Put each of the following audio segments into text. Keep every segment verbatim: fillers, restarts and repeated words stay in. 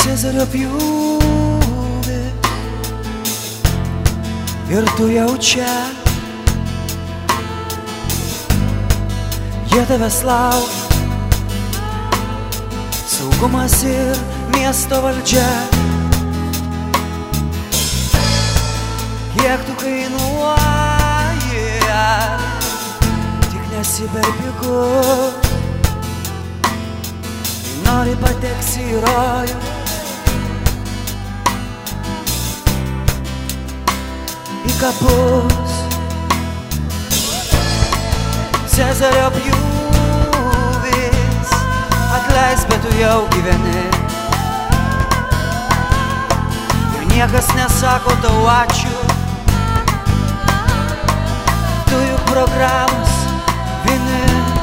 Cezario pjūvi ir tu jau čia, jie tavęs laukia, saugumas ir miesto valdžia. Kiek tu kainuoji, tik nesi per pigu, nori pateksi į rojų, į kapus. Cezario pjūvis, atleis, bet tu jau gyveni, ir niekas nesako tau ačiū. Tu juk programos vinis,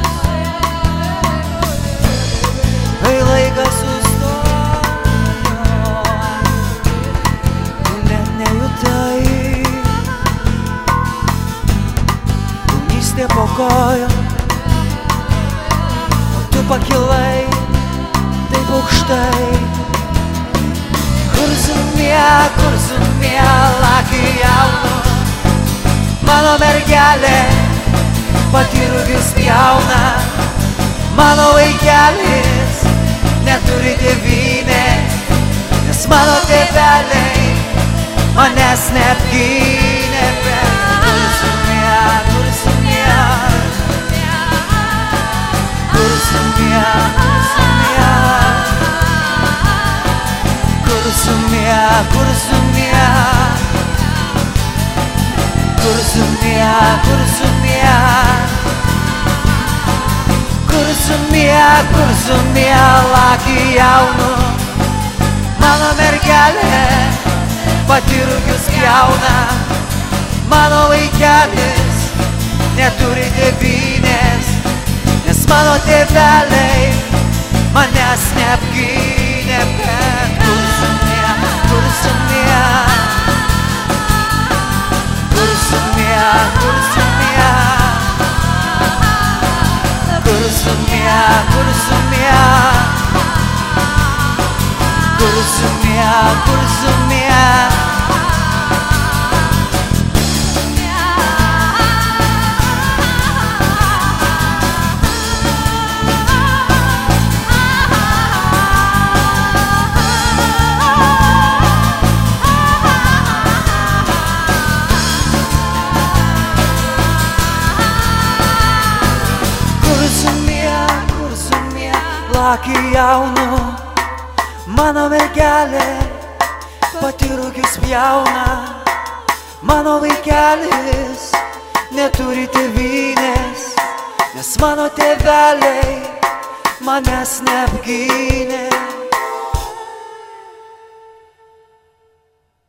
kai laikas sustojo, tu net nejutai, jaunystė po kojom, o tu pakilai taip aukštai. Kur sumie, kur sumie, laki jauno, mano mergelė patyrugis pjauna, mano vaikelis neturi tėvynės, nes mano tėveliai manęs neapgynė. Bet kur sumie, kur sumie, kur sumie, kur sumie, kur sumie, kur sumie, kur sumie, kur sumie, kur sumie, laki jauno, mano mergelė patyrugis pjauna, mano vaikelis neturi tėvynės, nes mano tėveliai manęs neapgynė. Bet kur sumie, kur sumie, kur sumie, kur sumie, kur sumie, kur sumie, kur sumie, kur sumie. Laki jauno, mano mergelė patyrugis pjauna, mano vaikelis neturi tėvynės, nes mano tėveliai manęs neapgynė.